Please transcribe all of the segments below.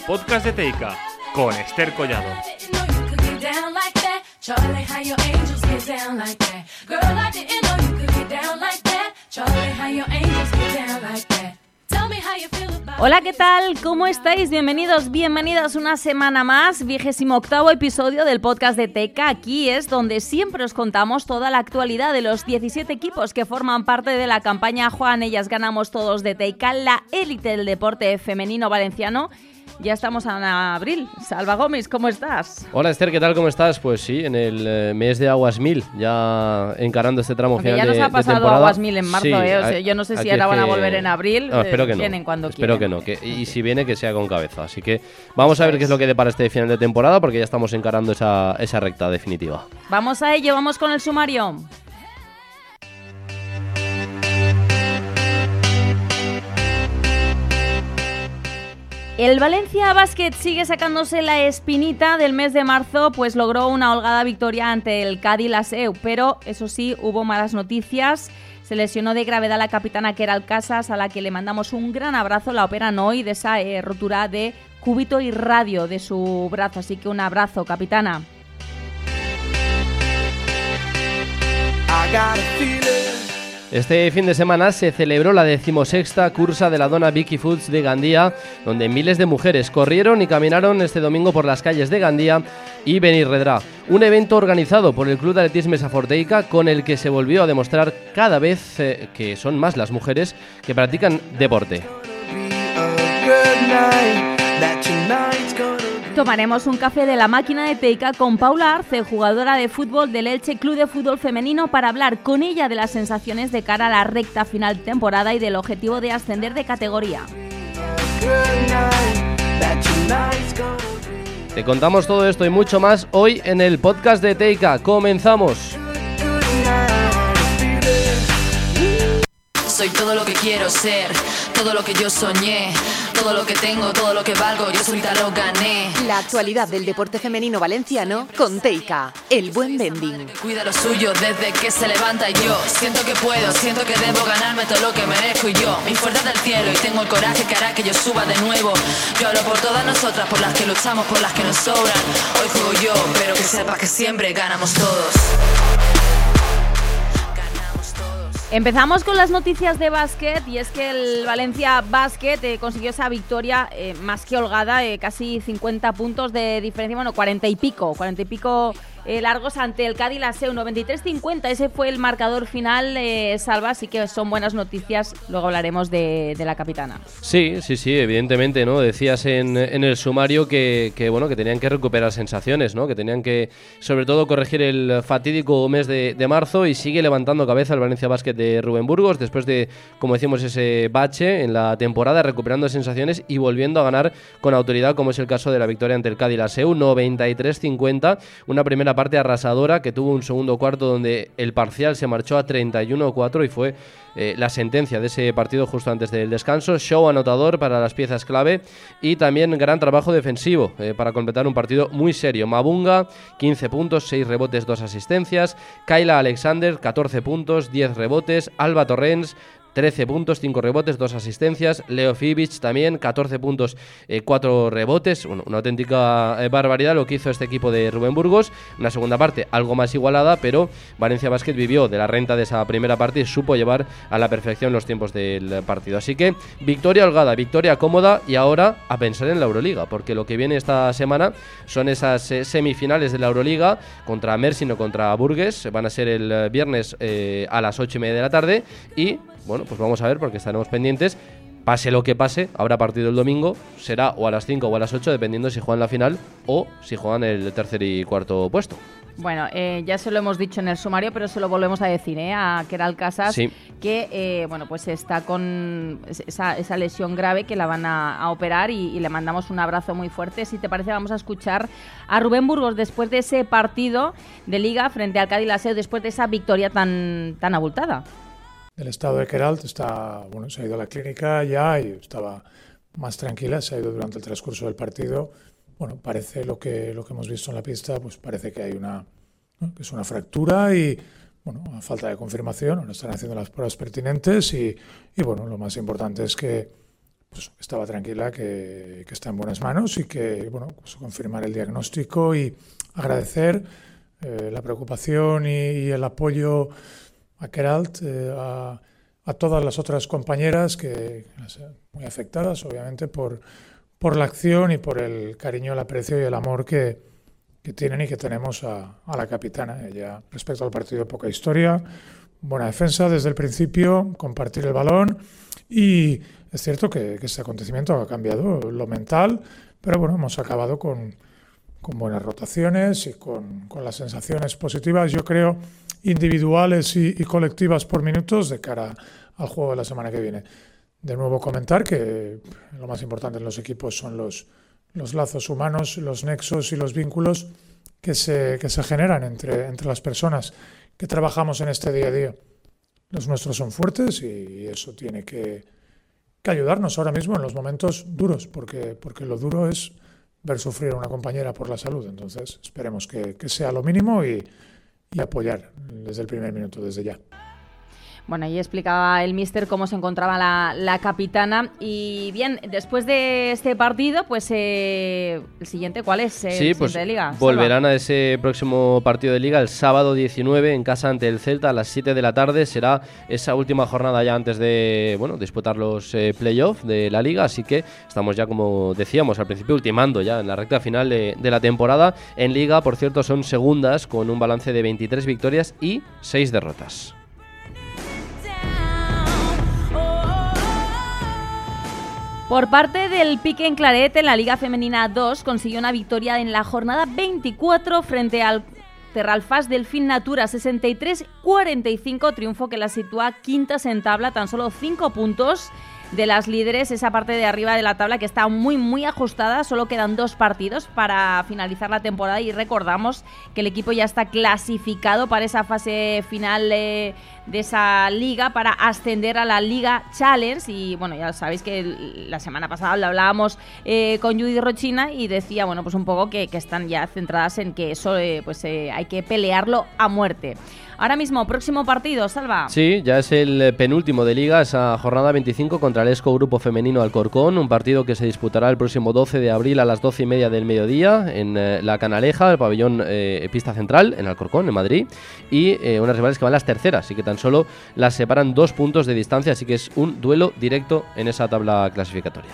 podcast de Teica, con Esther Collado. Hola, ¿qué tal? ¿Cómo estáis? Bienvenidos, bienvenidas una semana más, 28º episodio del podcast de Teica. Aquí es donde siempre os contamos toda la actualidad de los 17 equipos que forman parte de la campaña Juegan Ellas, Ganamos Todos de Teica, la élite del deporte femenino valenciano. Ya estamos en abril. Salva Gómez, ¿cómo estás? Hola Esther, ¿qué tal? ¿Cómo estás? Pues sí, en el mes de Aguas 1000, ya encarando este tramo final de temporada. Ya nos ha pasado Aguas 1000 en marzo, sí, O sea, yo no sé si ahora van a volver en abril. No, espero que no. Vienen cuando espero quieren. que no. Y si viene, que sea con cabeza. Así que vamos a ver qué es lo que depara este final de temporada, porque ya estamos encarando esa recta definitiva. Vamos a ello, vamos con el sumario. El Valencia Basket sigue sacándose la espinita del mes de marzo, pues logró una holgada victoria ante el Cádiz Laseu, pero eso sí, hubo malas noticias. Se lesionó de gravedad la capitana Queralt Casas, a la que le mandamos un gran abrazo. La operan hoy de esa rotura de cúbito y radio de su brazo, así que un abrazo, capitana. Este fin de semana se celebró la 16ª cursa de la Dona Vicky Foods de Gandía, donde miles de mujeres corrieron y caminaron este domingo por las calles de Gandía y Benirredrà. Un evento organizado por el Club de Atletisme Saforteica, con el que se volvió a demostrar cada vez que son más las mujeres que practican deporte. Tomaremos un café de la máquina de Teica con Paula Arce, jugadora de fútbol del Elche Club de Fútbol Femenino, para hablar con ella de las sensaciones de cara a la recta final de temporada y del objetivo de ascender de categoría. Te contamos todo esto y mucho más hoy en el podcast de Teica. ¡Comenzamos! Soy todo lo que quiero ser, todo lo que yo soñé, todo lo que tengo, todo lo que valgo, yo solita lo gané. La actualidad del deporte femenino valenciano con Teica, el buen vending. Cuida lo suyo desde que se levanta y yo siento que puedo, siento que debo ganarme todo lo que merezco y yo, mi fuerza del cielo y tengo el coraje que hará que yo suba de nuevo. Yo hablo por todas nosotras, por las que luchamos, por las que nos sobran. Hoy juego yo, pero que sepas que siempre ganamos todos. Empezamos con las noticias de básquet, y es que el Valencia Basket consiguió esa victoria más que holgada, casi 50 puntos de diferencia, bueno, 40 y pico largos ante el Cádiz Laseu, 93-50, ese fue el marcador final, Salva, así que son buenas noticias, luego hablaremos de la capitana. Sí, evidentemente, ¿no? Decías en el sumario que tenían que recuperar sensaciones, ¿no? Que tenían que, sobre todo, corregir el fatídico mes de marzo, y sigue levantando cabeza el Valencia Basket de Rubén Burgos, después de, como decimos, ese bache en la temporada, recuperando sensaciones y volviendo a ganar con autoridad, como es el caso de la victoria ante el Cádiz Laseu, 93-50, una primera parte arrasadora que tuvo un segundo cuarto donde el parcial se marchó a 31-4 y fue la sentencia de ese partido justo antes del descanso. Show anotador para las piezas clave y también gran trabajo defensivo para completar un partido muy serio. Mabunga, 15 puntos, 6 rebotes, 2 asistencias. Kayla Alexander, 14 puntos, 10 rebotes. Alba Torrens, 13 puntos, 5 rebotes, 2 asistencias. Leo Fibic también, 14 puntos, 4 rebotes. Una auténtica barbaridad lo que hizo este equipo de Rubén Burgos. Una segunda parte algo más igualada, pero Valencia Basket vivió de la renta de esa primera parte y supo llevar a la perfección los tiempos del partido. Así que victoria holgada, victoria cómoda, y ahora a pensar en la Euroliga, porque lo que viene esta semana son esas semifinales de la Euroliga contra Mersin o contra Burgues. Van a ser el viernes a las 8:30 de la tarde y bueno, pues vamos a ver, porque estaremos pendientes. Pase lo que pase, habrá partido el domingo, será o a las 5 o a las 8, dependiendo si juegan la final o si juegan el tercer y cuarto puesto. Bueno, ya se lo hemos dicho en el sumario, pero se lo volvemos a decir a Queralt Casas, sí, que pues está con esa lesión grave, que la van a operar, y le mandamos un abrazo muy fuerte. Si te parece, vamos a escuchar a Rubén Burgos después de ese partido de Liga frente al Cádiz Laseu, después de esa victoria tan abultada. El estado de Queralt se ha ido a la clínica ya y estaba más tranquila, se ha ido durante el transcurso del partido. Bueno, parece lo que hemos visto en la pista, pues parece que hay que es una fractura y, bueno, a falta de confirmación, ahora están haciendo las pruebas pertinentes y bueno, lo más importante es que pues estaba tranquila que está en buenas manos y que, bueno, pues confirmar el diagnóstico y agradecer la preocupación y el apoyo a Queralt, a todas las otras compañeras muy afectadas, obviamente, por la acción y por el cariño, el aprecio y el amor que tienen y que tenemos a la capitana. Ella, respecto al partido, poca historia, buena defensa desde el principio, compartir el balón, y es cierto que este acontecimiento ha cambiado lo mental, pero bueno, hemos acabado con buenas rotaciones y con las sensaciones positivas, yo creo, individuales y colectivas por minutos de cara al juego de la semana que viene. De nuevo comentar que lo más importante en los equipos son los lazos humanos, los nexos y los vínculos que se generan entre las personas que trabajamos en este día a día. Los nuestros son fuertes y eso tiene que ayudarnos ahora mismo en los momentos duros, porque lo duro es ver sufrir a una compañera por la salud. Entonces esperemos que sea lo mínimo y apoyar desde el primer minuto, desde ya. Bueno, ahí explicaba el míster cómo se encontraba la capitana. Y bien, después de este partido, pues el siguiente, ¿cuál es? El siguiente de Liga. Volverán a ese próximo partido de Liga el sábado 19 en casa ante el Celta a las 7 de la tarde. Será esa última jornada ya antes de disputar los playoffs de la Liga. Así que estamos ya, como decíamos al principio, ultimando ya en la recta final de la temporada. En Liga, por cierto, son segundas con un balance de 23 victorias y 6 derrotas. Por parte del Pique en Claret, en la Liga Femenina 2 consiguió una victoria en la jornada 24 frente al Terralfas Delfín Natura, 63-45, triunfo que la sitúa quintas en tabla, tan solo 5 puntos de las líderes, esa parte de arriba de la tabla que está muy muy ajustada. Solo quedan 2 partidos para finalizar la temporada y recordamos que el equipo ya está clasificado para esa fase final de esa liga, para ascender a la Liga Challenge. Y bueno, ya sabéis que la semana pasada lo hablábamos con Judy Rochina y decía, bueno, pues un poco que están ya centradas en que eso hay que pelearlo a muerte. Ahora mismo, próximo partido, Salva. Sí, ya es el penúltimo de Liga, esa jornada 25 contra el Esco Grupo Femenino Alcorcón, un partido que se disputará el próximo 12 de abril a las 12:30 del mediodía en la Canaleja, el pabellón Pista Central, en Alcorcón, en Madrid, y unas rivales que van las terceras y que tan solo las separan 2 puntos de distancia, así que es un duelo directo en esa tabla clasificatoria.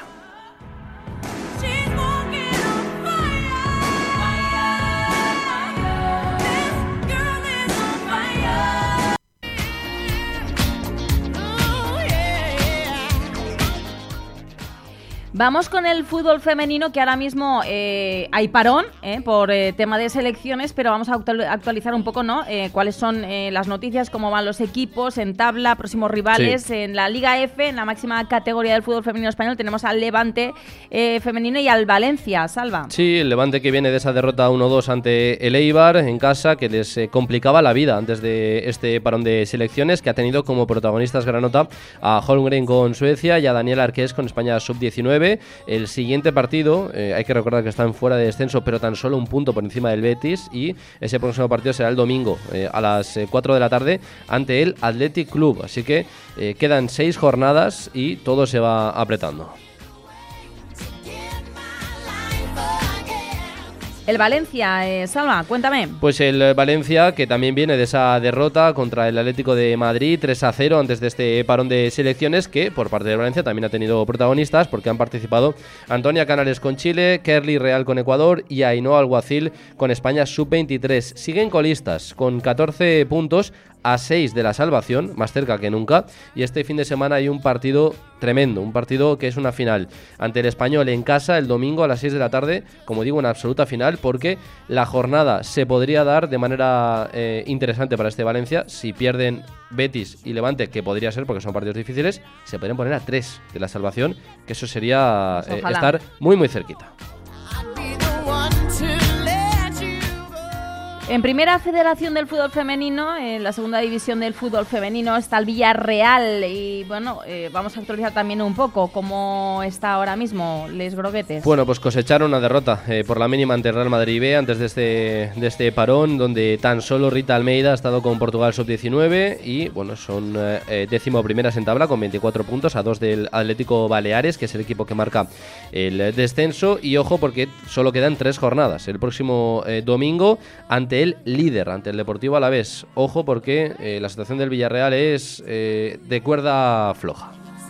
Vamos con el fútbol femenino, que ahora mismo hay parón por tema de selecciones, pero vamos a actualizar un poco, ¿no? Cuáles son las noticias, cómo van los equipos en tabla, próximos rivales. Sí. En la Liga F, en la máxima categoría del fútbol femenino español, tenemos al Levante femenino y al Valencia. Salva. Sí, el Levante que viene de esa derrota 1-2 ante el Eibar en casa, que les complicaba la vida antes de este parón de selecciones, que ha tenido como protagonistas granota a Holmgren con Suecia y a Daniel Arqués con España Sub-19. El siguiente partido, hay que recordar que están fuera de descenso, pero tan solo un punto por encima del Betis, y ese próximo partido será el domingo a las 4 de la tarde ante el Athletic Club. Así que quedan 6 jornadas y todo se va apretando. El Valencia, Salva, cuéntame. Pues el Valencia, que también viene de esa derrota contra el Atlético de Madrid 3-0 antes de este parón de selecciones, que por parte de Valencia también ha tenido protagonistas, porque han participado Antonia Canales con Chile, Kerly Real con Ecuador y Ainhoa Alguacil con España Sub-23. Siguen colistas con 14 puntos, a 6 de la salvación, más cerca que nunca, y este fin de semana hay un partido tremendo, un partido que es una final ante el Español en casa el domingo a las 6 de la tarde, como digo, una absoluta final, porque la jornada se podría dar de manera interesante para este Valencia. Si pierden Betis y Levante, que podría ser porque son partidos difíciles, se podrían poner a 3 de la salvación, que eso sería estar muy muy cerquita. En Primera Federación del Fútbol Femenino, en la segunda división del fútbol femenino, está el Villarreal y bueno, vamos a actualizar también un poco cómo está ahora mismo Les Groguetes. Bueno, pues cosecharon una derrota por la mínima ante el Real Madrid B antes de este parón, donde tan solo Rita Almeida ha estado con Portugal sub-19 y bueno, son 11ª en tabla con 24 puntos a 2 del Atlético Baleares, que es el equipo que marca el descenso. Y ojo, porque solo quedan 3 jornadas. El próximo domingo ante el líder, ante el Deportivo Alavés. Ojo, porque la situación del Villarreal es de cuerda floja.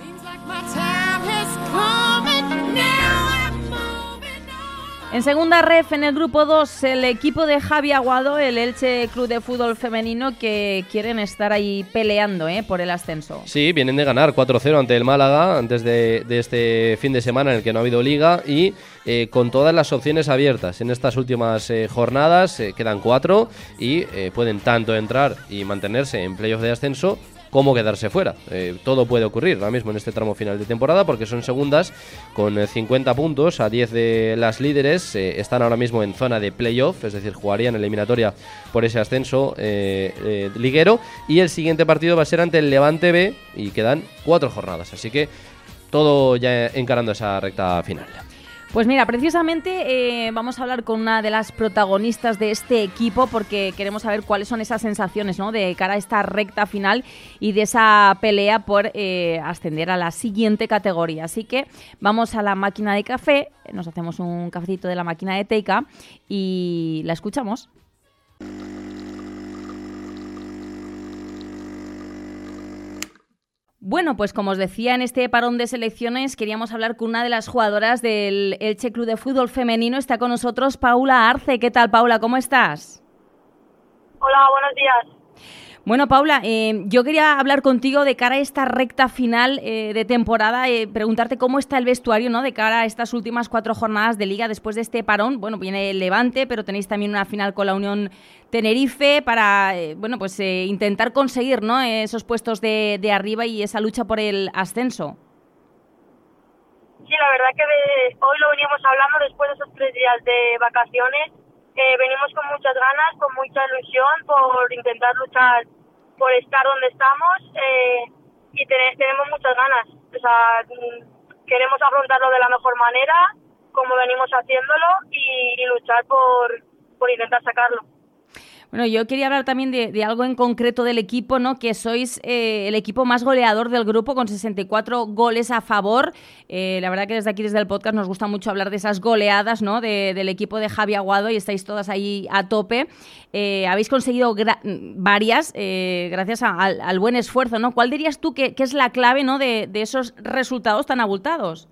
En segunda ref, en el grupo 2, el equipo de Javi Aguado, el Elche Club de Fútbol Femenino, que quieren estar ahí peleando por el ascenso. Sí, vienen de ganar 4-0 ante el Málaga antes de este fin de semana en el que no ha habido liga y con todas las opciones abiertas. En estas últimas jornadas quedan 4 y pueden tanto entrar y mantenerse en playoff de ascenso como quedarse fuera. Todo puede ocurrir ahora mismo en este tramo final de temporada, porque son segundas con 50 puntos a 10 de las líderes. Están ahora mismo en zona de playoff, es decir, jugarían eliminatoria por ese ascenso liguero, y el siguiente partido va a ser ante el Levante B y quedan 4 jornadas, así que todo ya encarando esa recta final. Pues mira, precisamente vamos a hablar con una de las protagonistas de este equipo, porque queremos saber cuáles son esas sensaciones, ¿no?, de cara a esta recta final y de esa pelea por ascender a la siguiente categoría. Así que vamos a la máquina de café, nos hacemos un cafecito de la máquina de Teica y la escuchamos. Bueno, pues como os decía, en este parón de selecciones queríamos hablar con una de las jugadoras del Elche Club de Fútbol Femenino. Está con nosotros Paula Arce. ¿Qué tal, Paula? ¿Cómo estás? Hola, buenos días. Bueno, Paula, yo quería hablar contigo de cara a esta recta final de temporada, preguntarte cómo está el vestuario, ¿no?, de cara a estas últimas 4 jornadas de Liga después de este parón. Bueno, viene el Levante, pero tenéis también una final con la Unión Tenerife para intentar conseguir, ¿no?, esos puestos de arriba y esa lucha por el ascenso. Sí, la verdad que hoy lo veníamos hablando después de esos 3 días de vacaciones. Venimos con muchas ganas, con mucha ilusión por intentar luchar por estar donde estamos y tenemos muchas ganas. O sea, queremos afrontarlo de la mejor manera, como venimos haciéndolo, y luchar por intentar sacarlo. Bueno, yo quería hablar también de algo en concreto del equipo, ¿no?, que sois el equipo más goleador del grupo con 64 goles a favor. La verdad que desde aquí, desde el podcast, nos gusta mucho hablar de esas goleadas, ¿no?, del equipo de Javi Aguado, y estáis todas ahí a tope. Habéis conseguido varias gracias al buen esfuerzo, ¿no? ¿Cuál dirías tú que es la clave, ¿no?, de esos resultados tan abultados?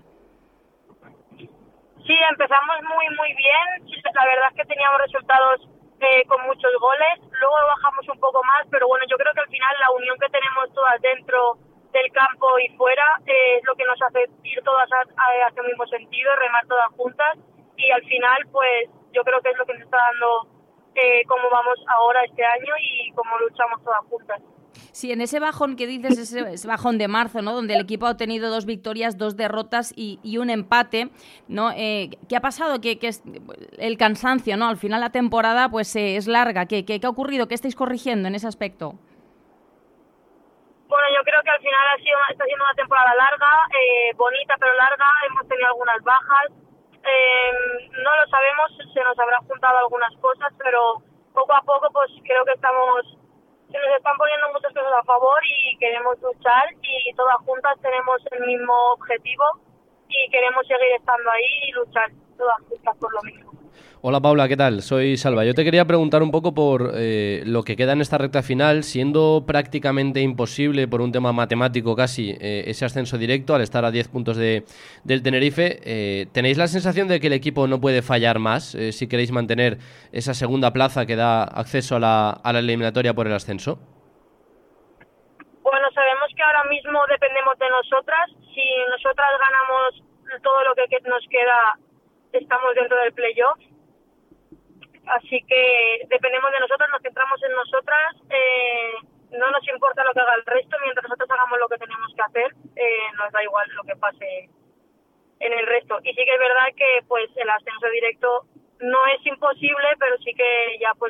Sí, empezamos muy bien. La verdad es que teníamos resultados con muchos goles, luego bajamos un poco más, pero bueno, yo creo que al final la unión que tenemos todas dentro del campo y fuera es lo que nos hace ir todas hacia el mismo sentido, remar todas juntas, y al final pues yo creo que es lo que nos está dando cómo vamos ahora este año y cómo luchamos todas juntas. Sí, en ese bajón que dices, ese bajón de marzo, ¿no?, donde el equipo ha obtenido 2 victorias, 2 derrotas y un empate, ¿no? ¿Qué ha pasado? Que es el cansancio, ¿no? Al final la temporada pues es larga. ¿Qué ha ocurrido? ¿Qué estáis corrigiendo en ese aspecto? Bueno, yo creo que al final está siendo una temporada larga, bonita pero larga. Hemos tenido algunas bajas. No lo sabemos, se nos habrán juntado algunas cosas, pero poco a poco pues creo que se nos están poniendo muchas cosas a favor y queremos luchar, y todas juntas tenemos el mismo objetivo y queremos seguir estando ahí y luchar todas juntas por lo mismo. Hola Paula, ¿qué tal? Soy Salva. Yo te quería preguntar un poco por lo que queda en esta recta final, siendo prácticamente imposible por un tema matemático casi ese ascenso directo al estar a 10 puntos del Tenerife. ¿Tenéis la sensación de que el equipo no puede fallar más si queréis mantener esa segunda plaza que da acceso a la eliminatoria por el ascenso? Bueno, sabemos que ahora mismo dependemos de nosotras. Si nosotras ganamos todo lo que nos queda, estamos dentro del playoff. Así que dependemos de nosotros, nos centramos en nosotras, no nos importa lo que haga el resto, mientras nosotros hagamos lo que tenemos que hacer, nos da igual lo que pase en el resto. Y sí que es verdad que pues el ascenso directo no es imposible, pero sí que ya pues lo tenemos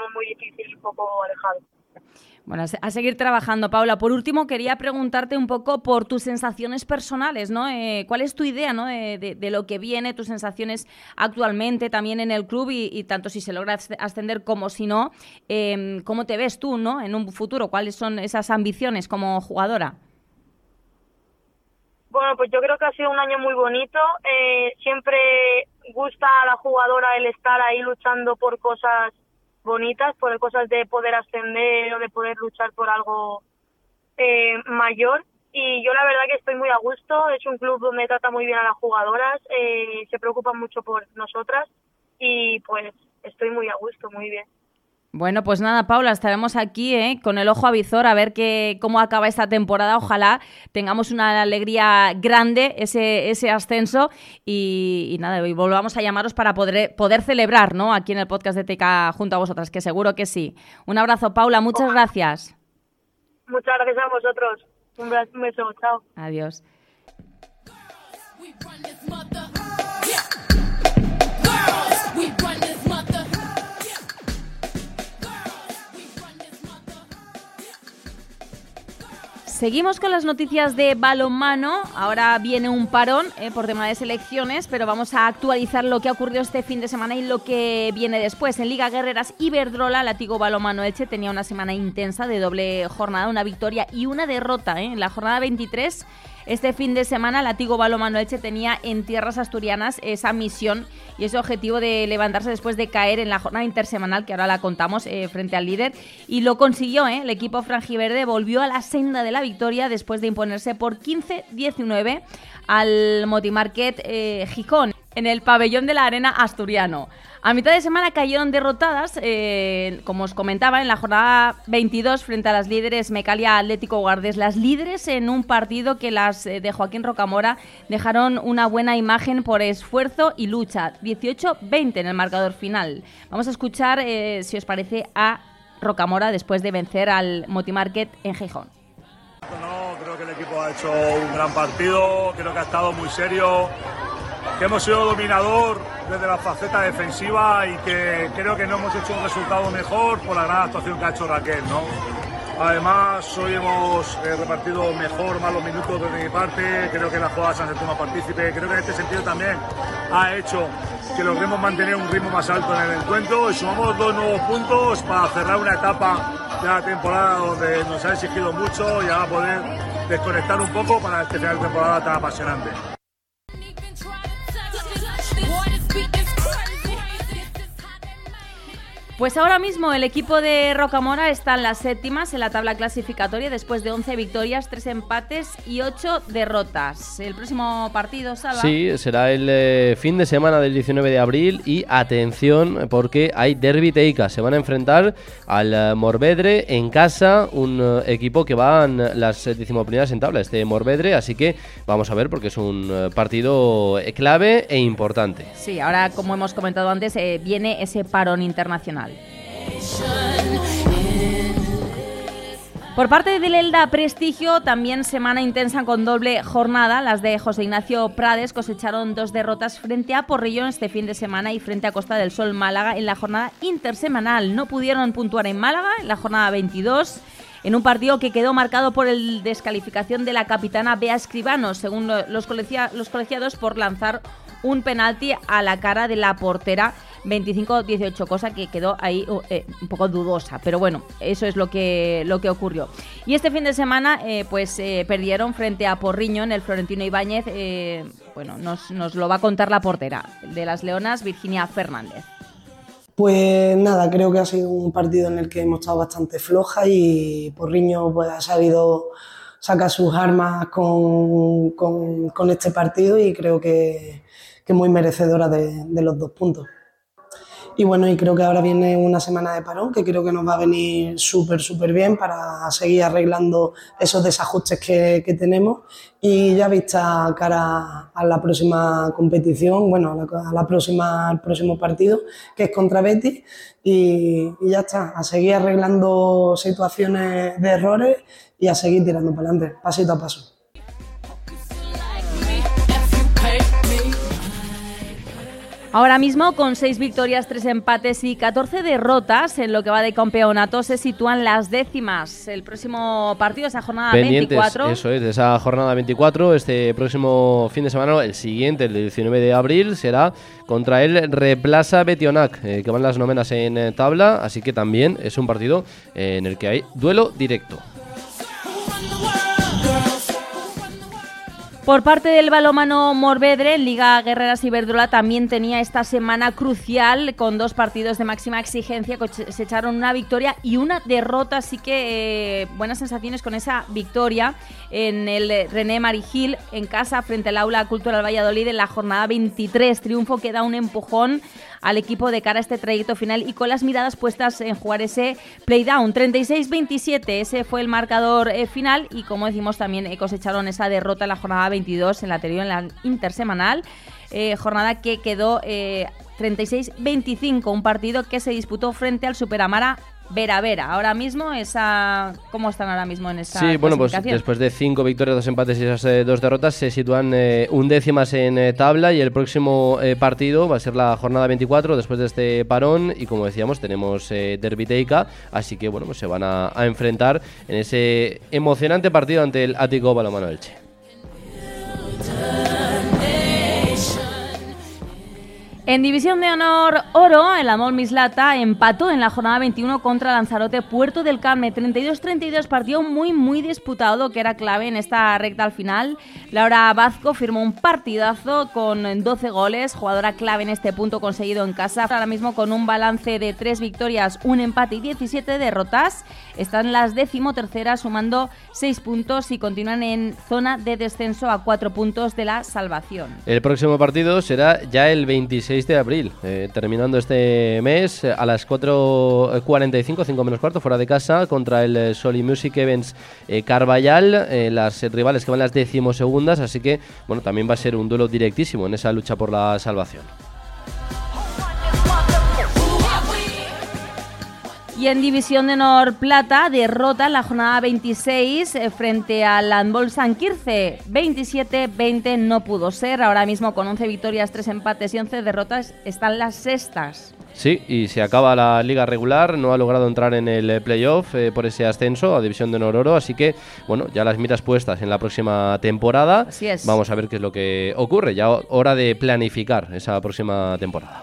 muy difícil y un poco alejado. Bueno, a seguir trabajando, Paula. Por último, quería preguntarte un poco por tus sensaciones personales, ¿no? ¿Cuál es tu idea, ¿no? de lo que viene, tus sensaciones actualmente también en el club y tanto si se logra ascender como si no? ¿Cómo te ves tú, ¿no? En un futuro? ¿Cuáles son esas ambiciones como jugadora? Bueno, pues yo creo que ha sido un año muy bonito. Siempre gusta a la jugadora el estar ahí luchando por cosas bonitas, por cosas de poder ascender o de poder luchar por algo mayor, y yo la verdad que estoy muy a gusto. Es un club donde trata muy bien a las jugadoras, se preocupan mucho por nosotras y pues estoy muy a gusto, muy bien. Bueno, pues nada, Paula, estaremos aquí con el ojo a visor a ver cómo acaba esta temporada. Ojalá tengamos una alegría grande ese ascenso y nada, y volvamos a llamaros para poder celebrar, ¿no? Aquí en el podcast de TK junto a vosotras, que seguro que sí. Un abrazo, Paula, muchas gracias. Muchas gracias a vosotros. Un beso, chao. Adiós. Seguimos con las noticias de balonmano. Ahora viene un parón por tema de selecciones, pero vamos a actualizar lo que ha ocurrido este fin de semana y lo que viene después. En Liga Guerreras Iberdrola, Látigo Balonmano Elche tenía una semana intensa de doble jornada, una victoria y una derrota. En la jornada 23, este fin de semana, Látigo Balonmano Elche tenía en tierras asturianas esa misión y ese objetivo de levantarse después de caer en la jornada intersemanal, que ahora la contamos, frente al líder, y lo consiguió. El equipo franjiverde volvió a la senda de la victoria después de imponerse por 15-19 al Motimarket Gijón en el pabellón de la Arena Asturiano. A mitad de semana cayeron derrotadas, como os comentaba, en la jornada 22 frente a las líderes Mecalia Atlético Guardés. Las líderes en un partido que las de Joaquín Rocamora dejaron una buena imagen por esfuerzo y lucha. 18-20 en el marcador final. Vamos a escuchar, si os parece, a Rocamora después de vencer al Motimarket en Gijón. No, creo que el equipo ha hecho un gran partido, creo que ha estado muy serio, que hemos sido dominador desde la faceta defensiva y que creo que no hemos hecho un resultado mejor por la gran actuación que ha hecho Raquel, ¿no? Además, hoy hemos repartido mejor más los minutos desde mi parte, creo que las jugadas se han sentido más partícipe, creo que en este sentido también ha hecho que logremos mantener un ritmo más alto en el encuentro y sumamos 2 nuevos puntos para cerrar una etapa de la temporada donde nos ha exigido mucho y ahora poder desconectar un poco para este final de temporada tan apasionante. Pues ahora mismo el equipo de Rocamora está en las séptimas en la tabla clasificatoria después de 11 victorias, 3 empates y 8 derrotas. El próximo partido, Salva. Sí, será el fin de semana del 19 de abril y atención porque hay derbi teica. Se van a enfrentar al Morvedre en casa, un equipo que va en las 11º en tabla, este Morvedre, así que vamos a ver porque es un partido clave e importante. Sí, ahora como hemos comentado antes, viene ese parón internacional. Por parte del Elda Prestigio, también semana intensa con doble jornada. Las de José Ignacio Prades cosecharon 2 derrotas frente a Porrillo este fin de semana y frente a Costa del Sol Málaga en la jornada intersemanal. No pudieron puntuar en Málaga en la jornada 22, en un partido que quedó marcado por el descalificación de la capitana Bea Escribano, según los colegiados, por lanzar un penalti a la cara de la portera 25-18, cosa que quedó ahí un poco dudosa, pero bueno, eso es lo que ocurrió. Y este fin de semana perdieron frente a Porriño en el Florentino Ibáñez. Nos lo va a contar la portera de las Leonas, Virginia Fernández. Pues nada, creo que ha sido un partido en el que hemos estado bastante flojas y Porriño pues ha sabido sacar sus armas con este partido y creo que muy merecedora de los 2 puntos. Y bueno, y creo que ahora viene una semana de parón que creo que nos va a venir súper bien para seguir arreglando esos desajustes que tenemos y ya vista cara a la próxima competición, bueno, al próximo partido, que es contra Betis, y ya está, a seguir arreglando situaciones de errores y a seguir tirando para adelante, pasito a paso. Ahora mismo, con 6 victorias, 3 empates y 14 derrotas en lo que va de campeonato, se sitúan las décimas. El próximo partido, esa jornada pendientes, 24. Eso es, de esa jornada 24, este próximo fin de semana, el siguiente, el 19 de abril, será contra el Replaza Betionac, que van las novenas en tabla, así que también es un partido en el que hay duelo directo. Por parte del balonmano Morvedre, Liga Guerreras Iberdrola también tenía esta semana crucial con 2 partidos de máxima exigencia que se echaron una victoria y una derrota, así que buenas sensaciones con esa victoria en el René Marigil en casa frente al Aula Cultural Valladolid en la jornada 23, triunfo que da un empujón al equipo de cara a este trayecto final y con las miradas puestas en jugar ese playdown. 36-27, ese fue el marcador final y como decimos también cosecharon esa derrota en la jornada 22, en la anterior, en la intersemanal, jornada que quedó 36-25, un partido que se disputó frente al Superamara Vera. Ahora mismo, ¿cómo están ahora mismo en esta Sí, bueno, pues clasificación? después de 5 victorias, 2 empates y esas 2 derrotas, se sitúan undécimas en tabla y el próximo partido va a ser la jornada 24 después de este parón y como decíamos tenemos Derbi Teica, así que bueno, pues se van a enfrentar en ese emocionante partido ante el Ático Balonmano Elche. En División de Honor Oro, el Amor Mislata empató en la jornada 21 contra Lanzarote Puerto del Carmen. 32-32, partido muy disputado que era clave en esta recta al final. Laura Vazco firmó un partidazo con 12 goles, jugadora clave en este punto conseguido en casa. Ahora mismo con un balance de 3 victorias, 1 empate y 17 derrotas. Están las 13ª sumando 6 puntos y continúan en zona de descenso a 4 puntos de la salvación. El próximo partido será ya el 26 de abril, terminando este mes a las 4:45, 5 menos cuarto, fuera de casa, contra el Soli Music Events Carballal, las rivales que van las 12ª, así que bueno, también va a ser un duelo directísimo en esa lucha por la salvación. Y en División de Honor Plata, derrota en la jornada 26 frente al Handball Sanquirce. 27-20 no pudo ser. Ahora mismo con 11 victorias, 3 empates y 11 derrotas están las sextas. Sí, y se acaba la liga regular, no ha logrado entrar en el playoff por ese ascenso a División de Honor Oro, así que bueno, ya las miras puestas en la próxima temporada. Así es. Vamos a ver qué es lo que ocurre, ya hora de planificar esa próxima temporada.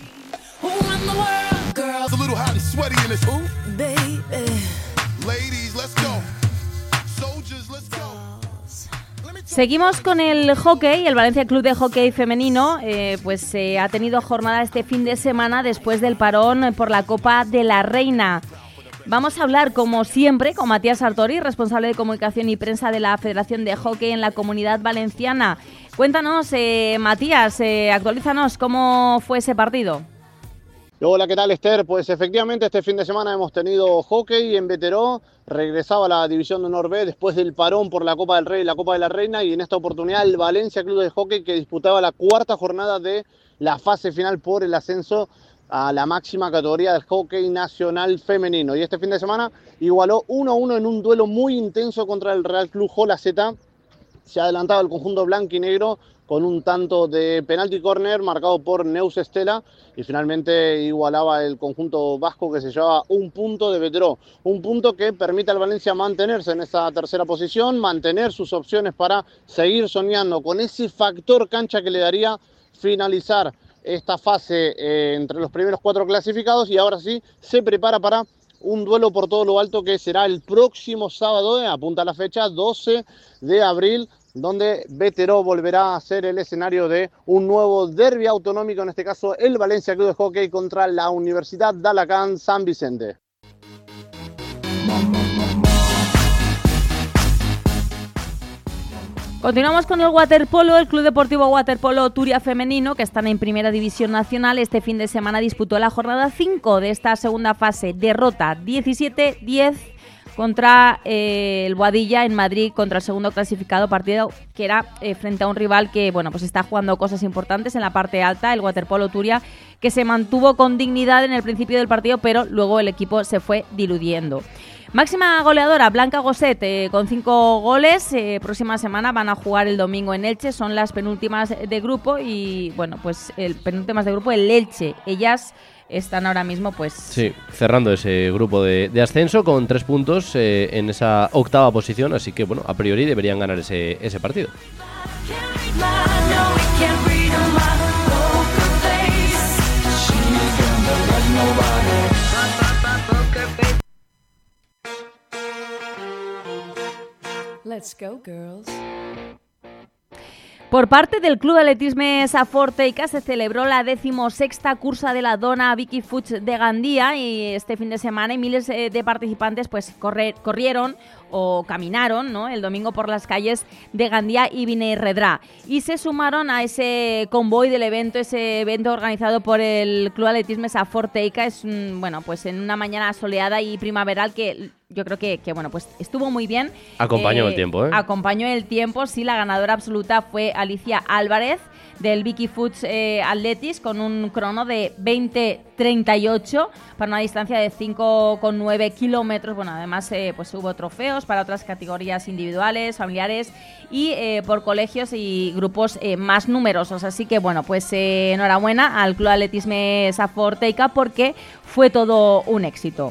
A little hot and sweaty in this. Ooh, baby. Ladies, let's go. Soldiers, let's go. Seguimos con el hockey. El Valencia Club de Hockey Femenino pues ha tenido jornada este fin de semana después del parón por la Copa de la Reina. Vamos a hablar, como siempre, con Matías Sartori, responsable de comunicación y prensa de la Federación de Hockey en la Comunidad Valenciana. Cuéntanos, Matías, actualízanos cómo fue ese partido. Hola, ¿qué tal, Esther? Pues efectivamente este fin de semana hemos tenido hockey en Veteró, regresaba a la División de Honor B después del parón por la Copa del Rey y la Copa de la Reina, y en esta oportunidad el Valencia Club de Hockey que disputaba la 4ª jornada de la fase final por el ascenso a la máxima categoría del hockey nacional femenino. Y este fin de semana igualó 1-1 en un duelo muy intenso contra el Real Club Jola Z. Se adelantaba el conjunto blanco y negro con un tanto de penalti corner marcado por Neus Estela y finalmente igualaba el conjunto vasco que se llevaba un punto de Veteró. Un punto que permite al Valencia mantenerse en esa tercera posición, mantener sus opciones para seguir soñando con ese factor cancha que le daría finalizar esta fase entre los primeros 4 clasificados, y ahora sí se prepara para un duelo por todo lo alto que será el próximo sábado, apunta la fecha 12 de abril, donde Veteró volverá a ser el escenario de un nuevo derbi autonómico, en este caso el Valencia Club de Hockey contra la Universidad de Alacant San Vicente. Continuamos con el waterpolo. El Club Deportivo Waterpolo Turia Femenino, que están en Primera División Nacional, este fin de semana disputó la jornada 5 de esta segunda fase. Derrota 17-10 contra el Boadilla en Madrid, contra el segundo clasificado, partido que era frente a un rival que, bueno, pues está jugando cosas importantes en la parte alta, el Waterpolo Turia, que se mantuvo con dignidad en el principio del partido, pero luego el equipo se fue diluyendo. Máxima goleadora, Blanca Gosset, con 5 goles. Próxima semana van a jugar el domingo en Elche. Son las penúltimas de grupo y, bueno, pues el penúltimas de grupo, el Elche. Ellas están ahora mismo, pues... Sí, cerrando ese grupo de ascenso con 3 puntos en esa 8ª posición. Así que, bueno, a priori deberían ganar ese partido. Let's go, girls. Por parte del Club de Atletisme Saforteica se celebró la 16ª cursa de la Dona Vicky Fuchs de Gandía y este fin de semana y miles de participantes pues corrieron o caminaron, ¿no?, el domingo por las calles de Gandía y Vineyredrà y se sumaron a ese convoy del evento, ese evento organizado por el Club de Atletisme Saforteica. Es bueno, pues en una mañana soleada y primaveral que yo creo que bueno, pues estuvo muy bien. Acompañó el tiempo, ¿eh? Acompañó el tiempo, sí. La ganadora absoluta fue Alicia Álvarez del Vicky Fuchs Athletics con un crono de 20:38 para una distancia de 5,9 kilómetros. Bueno, además pues hubo trofeos para otras categorías individuales, familiares y por colegios y grupos más numerosos. Así que bueno, pues enhorabuena al Club de Atletisme Saforteica porque fue todo un éxito.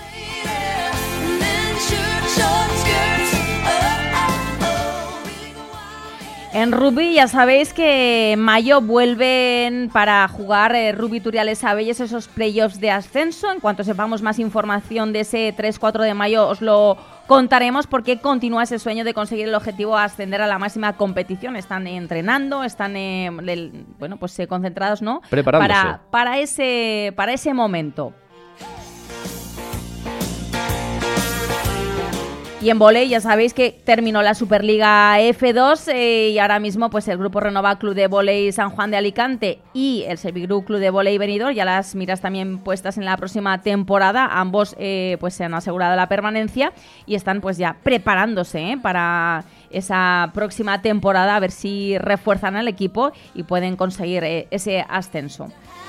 En rugby ya sabéis que en mayo vuelven para jugar Rugby Turiales Abelles esos playoffs de ascenso. En cuanto sepamos más información de ese 3-4 de mayo os lo contaremos porque continúa ese sueño de conseguir el objetivo a ascender a la máxima competición. Están entrenando, están bueno, pues concentrados, ¿no?, preparándose para ese momento. Y en vóley ya sabéis que terminó la Superliga F2 y ahora mismo pues el Grupo Renova Club de Vóley San Juan de Alicante y el Servigroup Club de Vóley Benidorm, ya las miras también puestas en la próxima temporada. Ambos pues se han asegurado la permanencia y están pues ya preparándose para esa próxima temporada, a ver si refuerzan al equipo y pueden conseguir ese ascenso.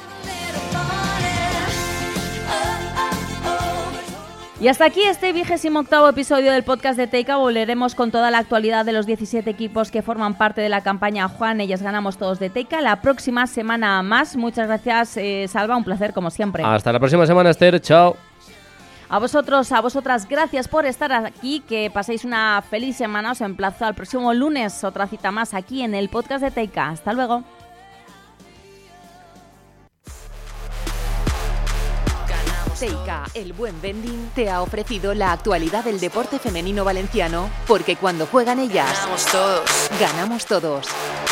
Y hasta aquí este 28º episodio del podcast de Teica. Volveremos con toda la actualidad de los 17 equipos que forman parte de la campaña Juan, ellas ganamos todos de Teica. La próxima semana más. Muchas gracias, Salva, un placer como siempre. Hasta la próxima semana, Esther. Chao. A vosotros, a vosotras, gracias por estar aquí. Que paséis una feliz semana. Os emplazo al próximo lunes, otra cita más aquí en el podcast de Teica. Hasta luego. Teica, el buen vending, te ha ofrecido la actualidad del deporte femenino valenciano, porque cuando juegan ellas, ganamos todos. Ganamos todos.